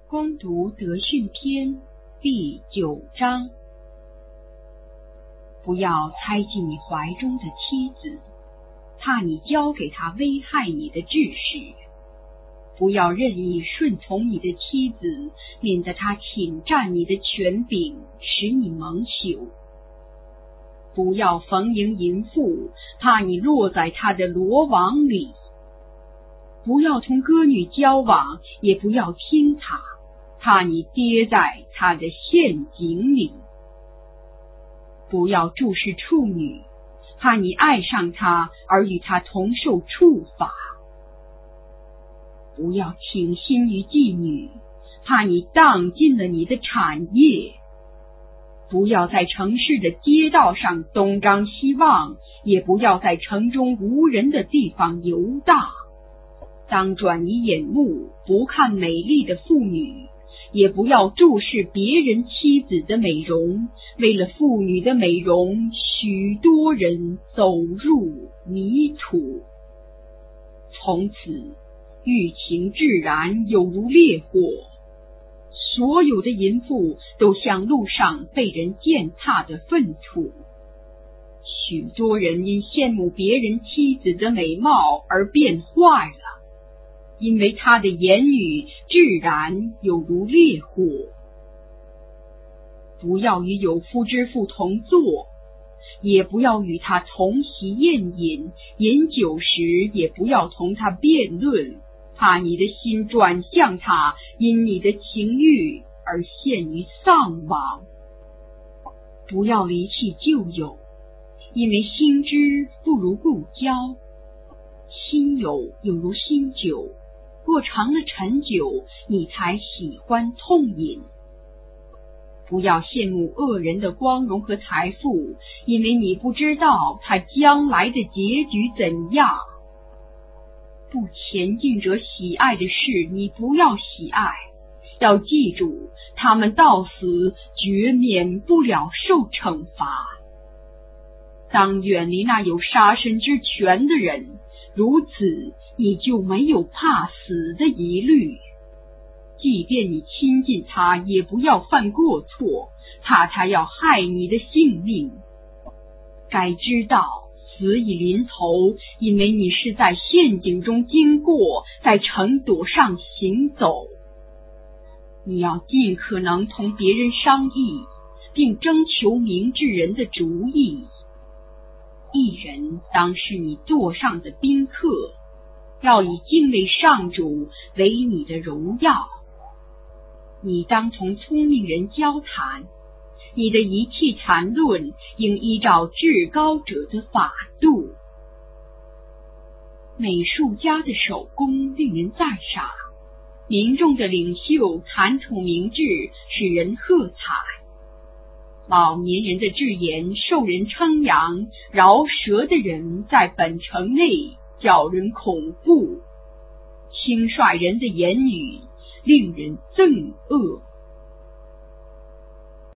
恭读德训篇第9章。不要猜忌你怀中的妻子，怕你交给他危害你的志士。不要任意顺从你的妻子，免得他侵占你的权柄，使你蒙羞。不要逢迎淫妇，怕你落在他的罗网里。不要同歌女交往，也不要听她，怕你跌在他的陷阱里。不要注视处女，怕你爱上她而与她同受处罚。不要倾心于妓女，怕你荡尽了你的产业。不要在城市的街道上东张西望，也不要在城中无人的地方游荡。当转移眼目，不看美丽的妇女，也不要注视别人妻子的美容。为了妇女的美容，许多人走入迷途。从此欲情自然有如烈火，所有的淫妇都像路上被人践踏的粪土。许多人因羡慕别人妻子的美貌而变坏了，因为他的言语自然有如烈火。不要与有夫之妇同坐，也不要与他同席宴饮，饮酒时也不要同他辩论，怕你的心转向他，因你的情欲而陷于丧亡。不要离弃旧友，因为新知不如故交。新友有如新酒，过尝了陈酒，你才喜欢痛饮。不要羡慕恶人的光荣和财富，因为你不知道他将来的结局怎样。不前进者喜爱的事，你不要喜爱。要记住，他们到死绝免不了受惩罚。当远离那有杀身之权的人，如此你就没有怕死的疑虑。即便你亲近他，也不要犯过错，怕他要害你的性命。该知道死已临头，因为你是在陷阱中经过，在城垛上行走。你要尽可能同别人商议，并征求明智人的主意。一人当是你座上的宾客，要以敬畏上主为你的荣耀。你当同聪明人交谈，你的一切谈论应依照至高者的法度。美术家的手工令人赞赏，民众的领袖谈吐明智，使人喝彩。老年人的智言受人称扬，饶舌的人在本城内叫人恐怖。轻率人的言语令人憎恶。